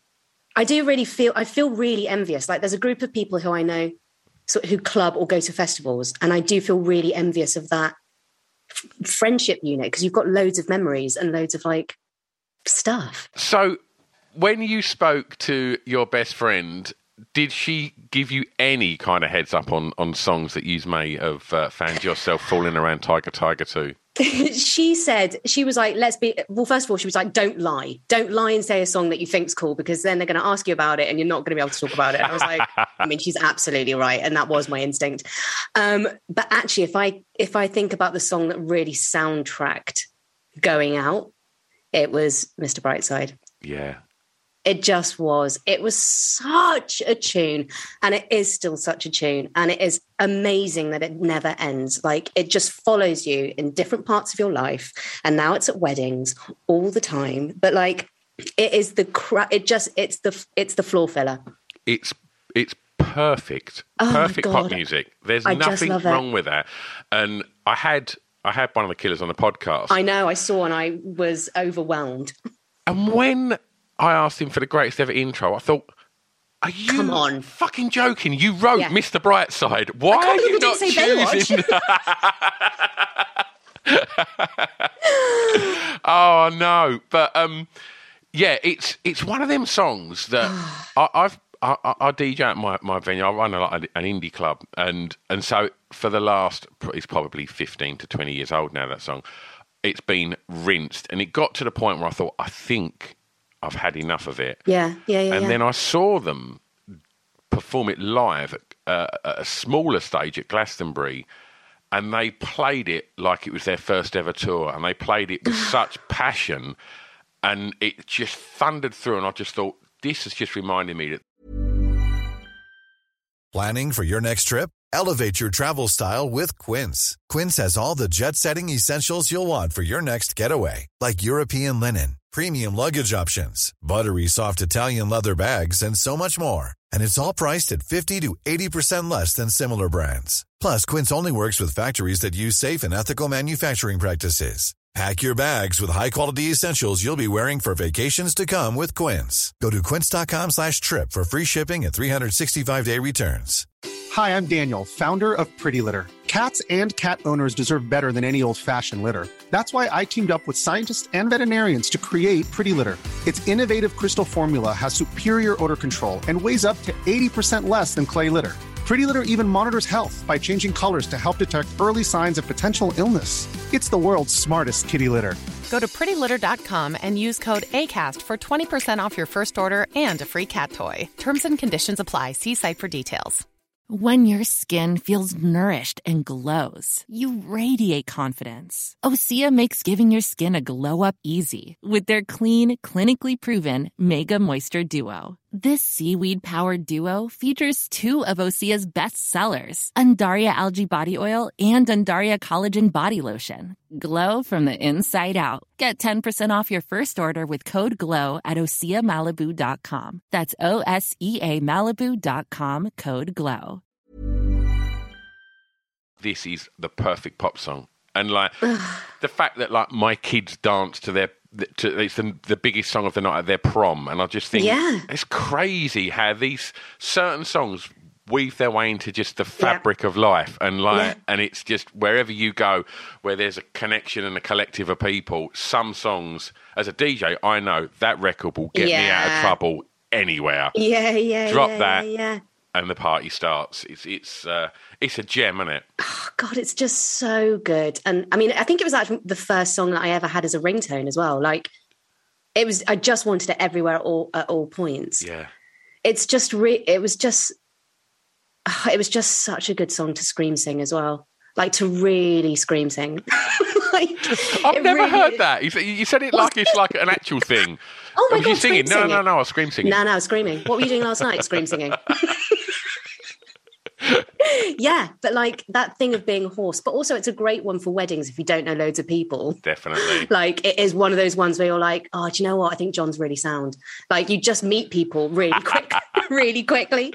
I feel really envious. Like there's a group of people who I know who club or go to festivals. And I do feel really envious of that friendship unit because you've got loads of memories and loads of like stuff. So when you spoke to your best friend, did she give you any kind of heads up on songs that you may have found yourself falling around Tiger 2? She said, she was like, first of all, she was like, don't lie and say a song that you think's cool because then they're going to ask you about it and you're not going to be able to talk about it. I was like, I mean, she's absolutely right. And that was my instinct. But actually, if I think about the song that really soundtracked going out, it was Mr. Brightside. Yeah. It just was. It was such a tune, and it is still such a tune, and it is amazing that it never ends. Like it just follows you in different parts of your life, and now it's at weddings all the time. But like, it is it's the floor filler. It's perfect, perfect pop music. There's nothing wrong with that. And I had one of the Killers on the podcast. I know, I saw, and I was overwhelmed. And when I asked him for the greatest ever intro, I thought, are you fucking joking? You wrote Mr. Brightside. Why are you not choosing? Oh, no. But, it's one of them songs that I DJ at my venue. I run an indie club. And so for the last, it's probably 15 to 20 years old now, that song. It's been rinsed. And it got to the point where I thought, I think I've had enough of it. Yeah. And then I saw them perform it live at a smaller stage at Glastonbury, and they played it like it was their first ever tour, and they played it with such passion, and it just thundered through, and I just thought, this has just reminded me that... Planning for your next trip? Elevate your travel style with Quince. Quince has all the jet-setting essentials you'll want for your next getaway, like European linen, premium luggage options, buttery soft Italian leather bags, and so much more. And it's all priced at 50 to 80% less than similar brands. Plus, Quince only works with factories that use safe and ethical manufacturing practices. Pack your bags with high-quality essentials you'll be wearing for vacations to come with Quince. Go to quince.com/trip for free shipping and 365-day returns. Hi, I'm Daniel, founder of Pretty Litter. Cats and cat owners deserve better than any old-fashioned litter. That's why I teamed up with scientists and veterinarians to create Pretty Litter. Its innovative crystal formula has superior odor control and weighs up to 80% less than clay litter. Pretty Litter even monitors health by changing colors to help detect early signs of potential illness. It's the world's smartest kitty litter. Go to prettylitter.com and use code ACAST for 20% off your first order and a free cat toy. Terms and conditions apply. See site for details. When your skin feels nourished and glows, you radiate confidence. Osea makes giving your skin a glow-up easy with their clean, clinically proven Mega Moisture Duo. This seaweed-powered duo features two of Osea's best sellers, Undaria Algae Body Oil and Undaria Collagen Body Lotion. Glow from the inside out. Get 10% off your first order with code GLOW at OseaMalibu.com. That's OSEA Malibu.com, code GLOW. This is the perfect pop song. And like the fact that like my kids dance to it's the biggest song of the night at their prom, and I just think it's crazy how these certain songs weave their way into just the fabric of life, and and it's just wherever you go, where there's a connection and a collective of people. Some songs, as a DJ, I know that record will get me out of trouble anywhere. Drop that. And the party starts. It's a gem, isn't it? Oh, God, it's just so good. And I mean, I think it was actually the first song that I ever had as a ringtone as well. Like, it was. I just wanted it everywhere at all points. Yeah, it's just. It was just such a good song to scream sing as well. Like, to really scream sing. I've never heard that. You said it like it's like an actual thing. Oh my God, God, you singing? No, I was scream singing. No, screaming. What were you doing last night? Scream singing. Yeah, but like that thing of being hoarse, but also it's a great one for weddings if you don't know loads of people. Definitely. Like, it is one of those ones where you're like, oh, do you know what? I think John's really sound. Like, you just meet people really quickly.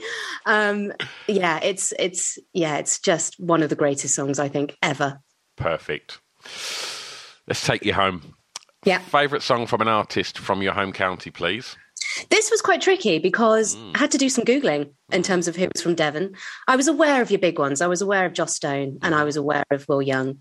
It's just one of the greatest songs I think ever. Perfect. Let's take you home. Yeah. Favourite song from an artist from your home county, please? This was quite tricky because I had to do some Googling in terms of who was from Devon. I was aware of your big ones. I was aware of Joss Stone and I was aware of Will Young.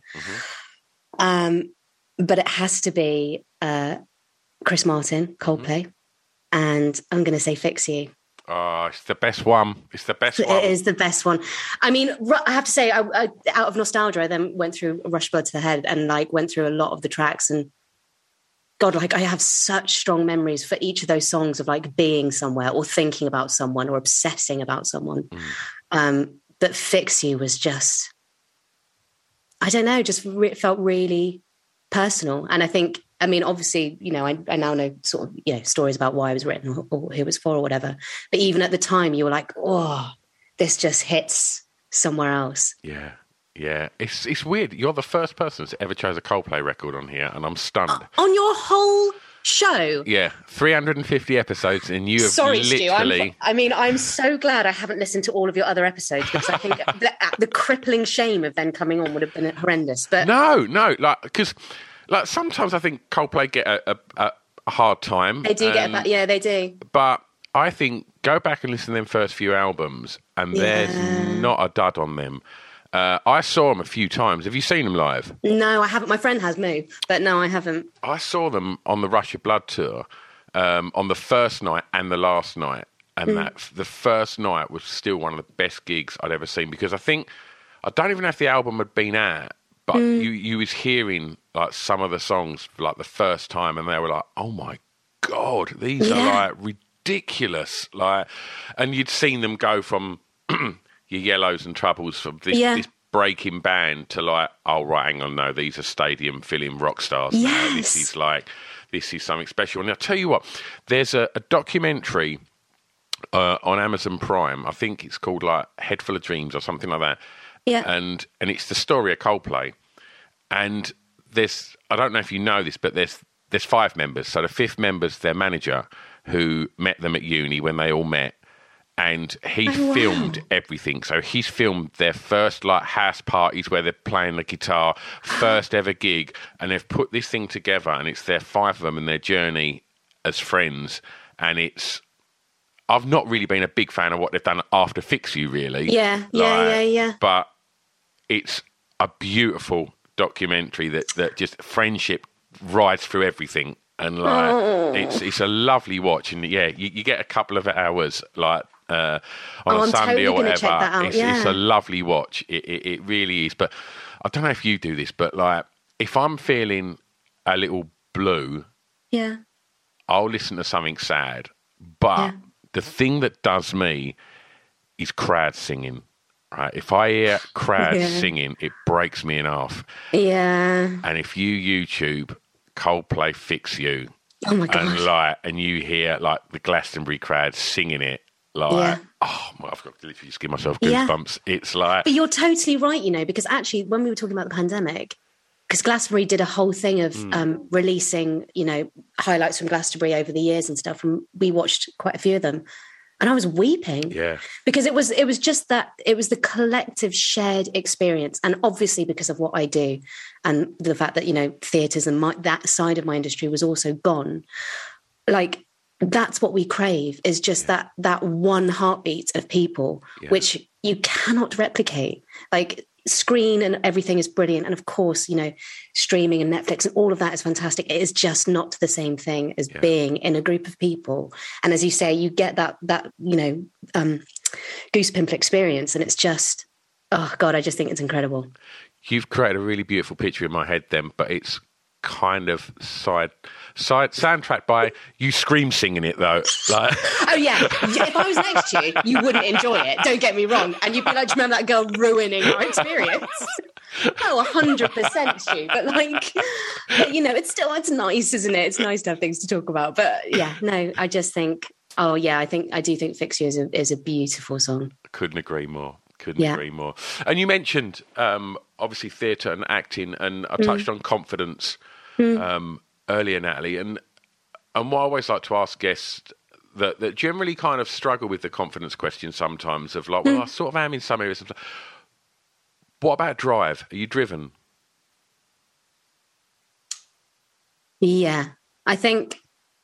But it has to be Chris Martin, Coldplay. And I'm going to say Fix You. Oh, it's the best one. It's the best one. It is the best one. I mean, I have to say, I out of nostalgia, I then went through Rush Blood to the Head and like went through a lot of the tracks, and God, like I have such strong memories for each of those songs of like being somewhere or thinking about someone or obsessing about someone. But Fix You was just, I don't know, just felt really personal. And I think, I mean, obviously, you know, I now know sort of, you know, stories about why it was written or who it was for or whatever. But even at the time, you were like, oh, this just hits somewhere else. Yeah. Yeah. It's weird. You're the first person that's ever chose a Coldplay record on here, and I'm stunned. On your whole show? Yeah. 350 episodes, and you have Sorry, literally... Stu. I'm so glad I haven't listened to all of your other episodes, because I think the crippling shame of then coming on would have been horrendous. But No, like, because... Like, sometimes I think Coldplay get a hard time. They do get back. Yeah, they do. But I think go back and listen to them first few albums, and there's not a dud on them. I saw them a few times. Have you seen them live? No, I haven't. My friend has, Moo, but no, I haven't. I saw them on the Rush of Blood tour on the first night and the last night. And the first night was still one of the best gigs I'd ever seen, because I don't even know if the album had been out, but you was hearing like some of the songs for like the first time, and they were like, oh my God, these are like ridiculous. Like, and you'd seen them go from your Yellows and Troubles, from this breaking band, to like, oh right, hang on, no, these are stadium filling rock stars. Now. This is something special. And I'll tell you what, there's a documentary on Amazon Prime. I think it's called like Head Full of Dreams or something like that. Yeah. And it's the story of Coldplay. And I don't know if you know this, but there's 5 members. So the 5th member's their manager, who met them at uni when they all met. And he filmed everything. So he's filmed their first like house parties where they're playing the guitar, first ever gig, and they've put this thing together, and it's their 5 of them and their journey as friends. And I've not really been a big fan of what they've done after Fix You, really. Yeah. But it's a beautiful documentary that just friendship rides through everything. And like it's a lovely watch, and yeah, you get a couple of hours like on a Sunday totally or whatever. Check that out. It's a lovely watch. It really is. But I don't know if you do this, but like if I'm feeling a little blue, yeah, I'll listen to something sad. But the thing that does me is crowd singing. Right? If I hear crowds singing, it breaks me in half. Yeah. And if you YouTube Coldplay Fix You, oh my gosh, and you hear like the Glastonbury crowd singing it, like I've got to literally just give myself goosebumps. It's like, but you're totally right, because actually when we were talking about the pandemic, because Glastonbury did a whole thing of releasing, highlights from Glastonbury over the years and stuff, and we watched quite a few of them. And I was weeping, because it was just that it was the collective shared experience, and obviously because of what I do, and the fact that theatres and that side of my industry was also gone. Like that's what we crave, is just that one heartbeat of people, which you cannot replicate. Like screen and everything is brilliant, and of course streaming and Netflix and all of that is fantastic. It is just not the same thing as being in a group of people, and as you say, you get that goose pimple experience, and it's just, oh God, I just think it's incredible. You've created a really beautiful picture in my head then, but it's kind of soundtrack by you scream singing it though. Like oh yeah, if I was next to you, you wouldn't enjoy it, don't get me wrong, and you'd be like, do you remember that girl ruining our experience? Oh, 100% Stu, but it's nice, isn't it? It's nice to have things to talk about. But I just think I do think Fix You is a beautiful song. Couldn't agree more. Agree more. And you mentioned obviously theatre and acting, and I touched on confidence earlier, Natalie, and what I always like to ask guests that generally kind of struggle with the confidence question sometimes, of like, well, I sort of am in some areas. What about drive? Are you driven? Yeah, I think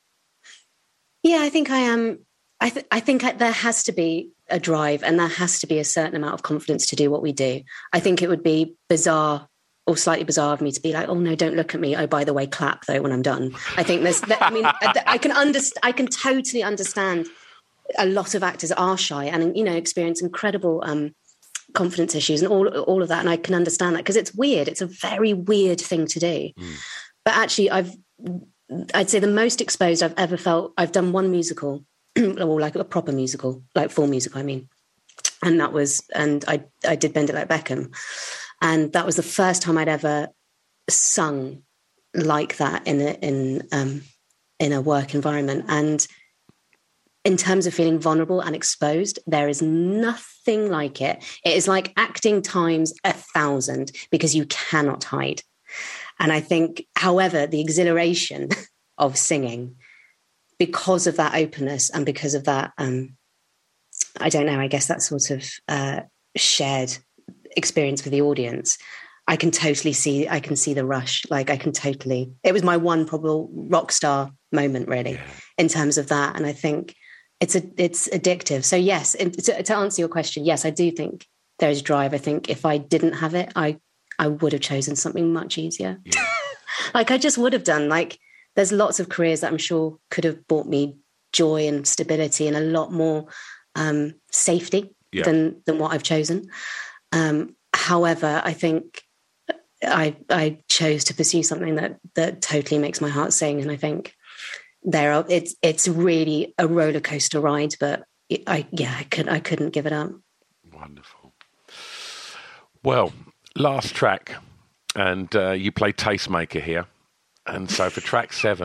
I am. I think there has to be a drive, and there has to be a certain amount of confidence to do what we do. I think it would be bizarre or slightly bizarre of me to be like, oh no, don't look at me. Oh, by the way, clap though when I'm done. I think I can totally understand a lot of actors are shy and, experience incredible confidence issues and all of that. And I can understand that because it's weird. It's a very weird thing to do. But actually I'd say the most exposed I've ever felt, I've done one musical, or like a proper musical, like full musical, I mean. And I did Bend It Like Beckham. And that was the first time I'd ever sung like that in a work environment. And in terms of feeling vulnerable and exposed, there is nothing like it. It is like acting times 1,000 because you cannot hide. And I think, however, the exhilaration of singing, because of that openness and because of that, I don't know, I guess that sort of shared experience with the audience, I can see the rush. Like it was my one probable rock star moment really in terms of that. And I think it's addictive. So yes, to answer your question, yes, I do think there is drive. I think if I didn't have it, I would have chosen something much easier. Yeah. Like I just would have done. Like there's lots of careers that I'm sure could have brought me joy and stability and a lot more safety than what I've chosen. However, I think I chose to pursue something that totally makes my heart sing, and I think it's really a roller coaster ride. But I couldn't give it up. Wonderful. Well, last track, and you play Tastemaker here, and so for track 7,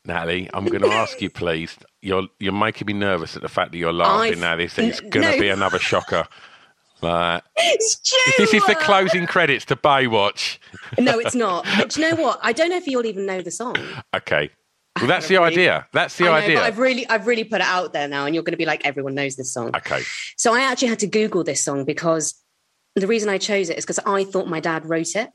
Natalie, I'm going to ask you, please. You're making me nervous at the fact that you're laughing now. This is going to be another shocker. Stu! This is the closing credits to Baywatch. No, it's not. But do you know what? I don't know if you'll even know the song. Okay. Well, that's the idea. That's the idea. But I've really put it out there now, and you're going to be like, everyone knows this song. Okay. So I actually had to Google this song because the reason I chose it is because I thought my dad wrote it.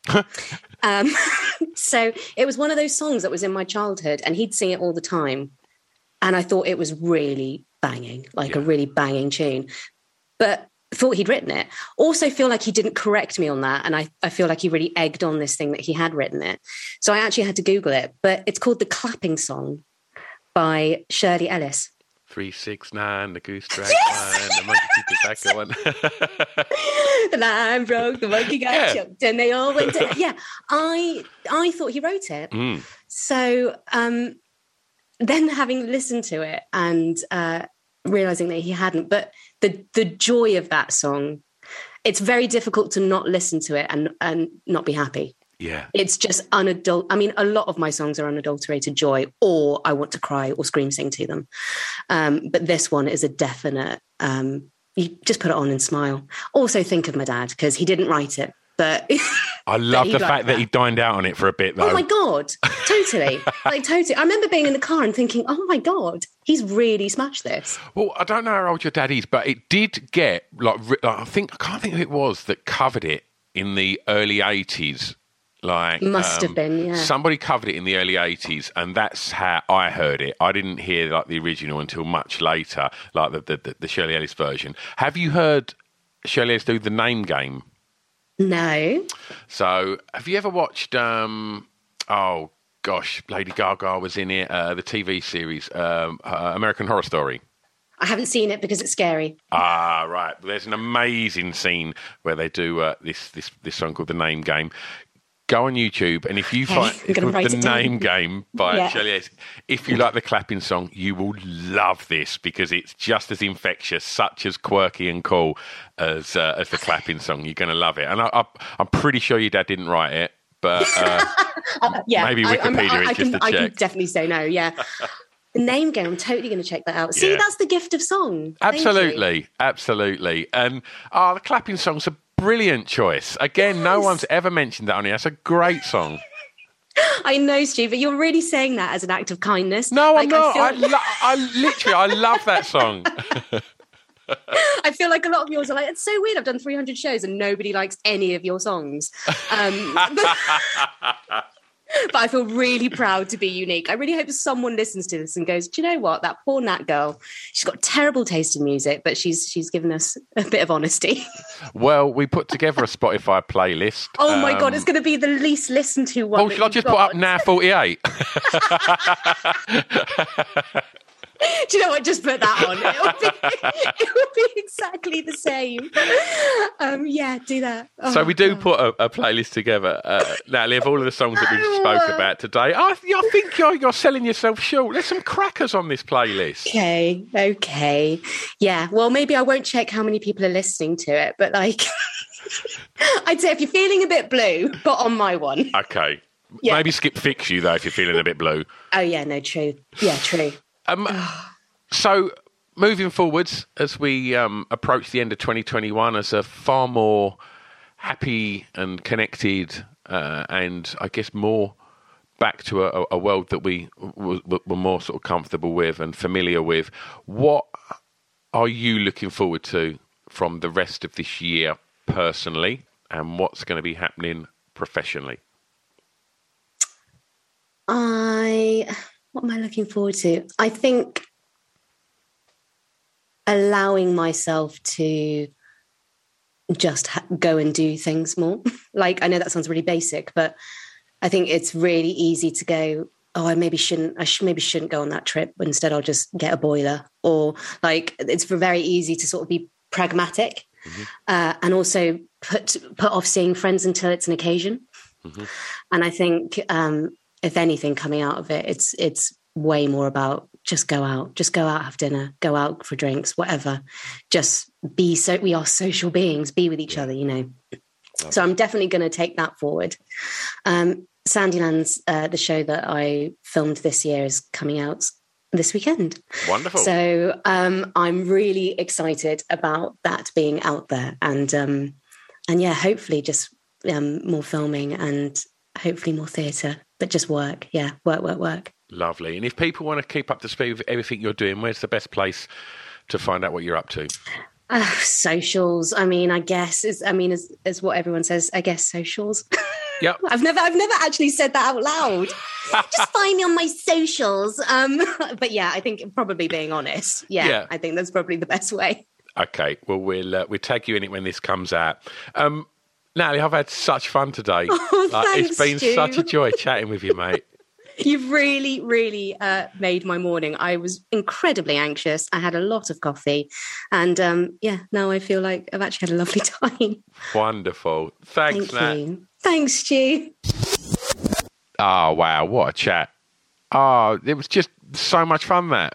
So it was one of those songs that was in my childhood, and he'd sing it all the time. And I thought it was really banging, a really banging tune. But thought he'd written it. Also feel like he didn't correct me on that. And I feel like he really egged on this thing that he had written it. So I actually had to Google it. But it's called The Clapping Song by Shirley Ellis. 3, 6, 9, the goose dragged line, the monkey took the back one. The line broke, the monkey got choked, and they all went to... Yeah, I thought he wrote it. So then having listened to it and realising that he hadn't, but the joy of that song, it's very difficult to not listen to it and not be happy. Yeah. It's just unadulterated. I mean, a lot of my songs are unadulterated joy, or I want to cry or scream sing to them. But this one is a definite, you just put it on and smile. Also think of my dad, because he didn't write it. But I love the fact that he dined out on it for a bit, though. Oh, my God. Totally. Totally. I remember being in the car and thinking, oh, my God, he's really smashed this. Well, I don't know how old your dad is, but it did get, I can't think who it was that covered it in the early 80s. Must have been, yeah. Somebody covered it in the early 80s, and that's how I heard it. I didn't hear the original until much later, the Shirley Ellis version. Have you heard Shirley Ellis do The Name Game? No. So, have you ever watched? Lady Gaga was in it. The TV series American Horror Story. I haven't seen it because it's scary. Ah, right. There's an amazing scene where they do this song called The Name Game. Go on YouTube, and if you find The Name Game by Shirley Ellis, if you like the clapping song, you will love this, because it's just as infectious, such as quirky and cool as the clapping song. You're going to love it. And I'm pretty sure your dad didn't write it, but maybe Wikipedia just to check. I can definitely say no, yeah. The Name Game, I'm totally going to check that out. See, that's the gift of song. Absolutely. And the clapping song's a brilliant choice. Again, no one's ever mentioned that on here. That's a great song. I know, Stu, but you're really saying that as an act of kindness. No, I'm not. I love that song. I feel like a lot of yours are like, it's so weird. I've done 300 shows and nobody likes any of your songs. But I feel really proud to be unique. I really hope someone listens to this and goes, do you know what? That poor Nat girl, she's got terrible taste in music, but she's given us a bit of honesty. Well, we put together a Spotify playlist. Oh my God, it's going to be the least listened to one. Oh, should I just put up Now 48? Do you know what? Just put that on. It would be exactly the same. Yeah, do that. Oh, so we do put a playlist together, Natalie, of all of the songs that we've spoke about today. I think you're selling yourself short. There's some crackers on this playlist. Okay. Yeah, well, maybe I won't check how many people are listening to it, but I'd say if you're feeling a bit blue, put on my one. Okay. Yeah. Maybe skip Fix You, though, if you're feeling a bit blue. Oh, yeah, no, true. Yeah, true. So, moving forwards, as we approach the end of 2021 as a far more happy and connected and I guess more back to a world that we were more sort of comfortable with and familiar with, what are you looking forward to from the rest of this year personally, and what's going to be happening professionally? What am I looking forward to? I think allowing myself to just go and do things more. I know that sounds really basic, but I think it's really easy to go, oh, I maybe shouldn't go on that trip. Instead, I'll just get a boiler. Or it's very easy to sort of be pragmatic, and also put off seeing friends until it's an occasion. Mm-hmm. And I think, if anything, coming out of it, it's way more about just go out, have dinner, go out for drinks, whatever. Just we are social beings, be with each other, you know. So I'm definitely going to take that forward. Sandylands, the show that I filmed this year, is coming out this weekend. Wonderful. So I'm really excited about that being out there, and yeah, hopefully just more filming and hopefully more theatre, but just work. Yeah, work. Lovely. And if people want to keep up to speed with everything you're doing, where's the best place to find out what you're up to? Socials. I mean, I guess is what everyone says. I guess socials. Yep. I've never actually said that out loud. Just find me on my socials. But yeah, I think probably being honest. Yeah, I think that's probably the best way. Okay. Well, we'll tag you in it when this comes out. Natalie, I've had such fun today. Oh, thanks, it's been Stu. such a joy chatting with you, mate. You've really, really made my morning. I was incredibly anxious. I had a lot of coffee. And now I feel like I've actually had a lovely time. Wonderful. Thanks, Nat. You. Thanks, Stu. Oh, wow. What a chat. Oh, it was just so much fun, Matt.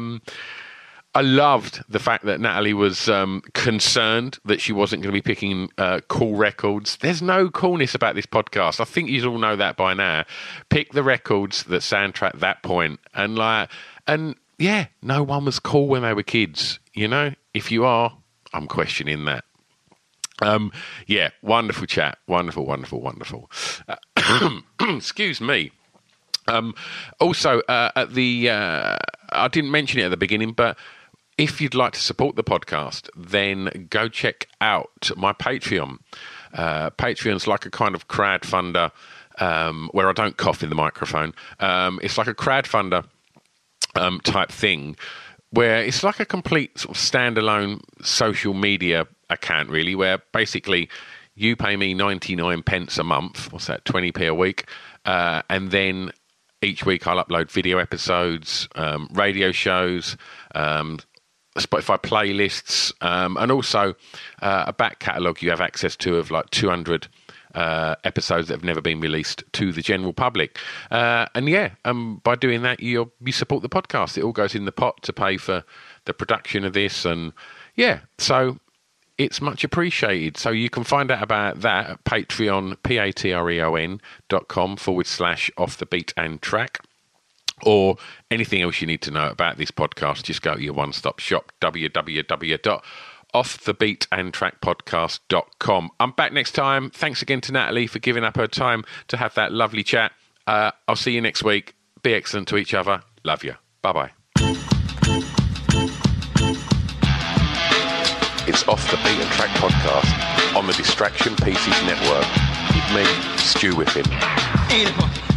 I loved the fact that Natalie was concerned that she wasn't going to be picking cool records. There's no coolness about this podcast. I think you all know that by now. Pick the records that soundtrack that point. And yeah, no one was cool when they were kids. You know, if you are, I'm questioning that. Yeah, wonderful chat. Wonderful. Excuse me. Also, at the I didn't mention it at the beginning, but if you'd like to support the podcast, then go check out my Patreon. Patreon's like a kind of crowdfunder where I don't cough in the microphone. It's like a crowdfunder type thing where it's like a complete sort of standalone social media account, really, where basically you pay me 99 pence a month. What's that, 20p a week? And then each week I'll upload video episodes, radio shows, Spotify playlists, and also a back catalogue you have access to of like 200 episodes that have never been released to the general public. And by doing that, you support the podcast. It all goes in the pot to pay for the production of this. And yeah, so it's much appreciated. So you can find out about that at Patreon, patreon.com/Off the Beat and Track. Or anything else you need to know about this podcast, just go to your one-stop shop, www.offthebeatandtrackpodcast.com. I'm back next time. Thanks again to Natalie for giving up her time to have that lovely chat. I'll see you next week. Be excellent to each other. Love you. Bye-bye. It's Off the Beat and Track podcast on the Distraction Pieces Network with me, Stu Whiffen.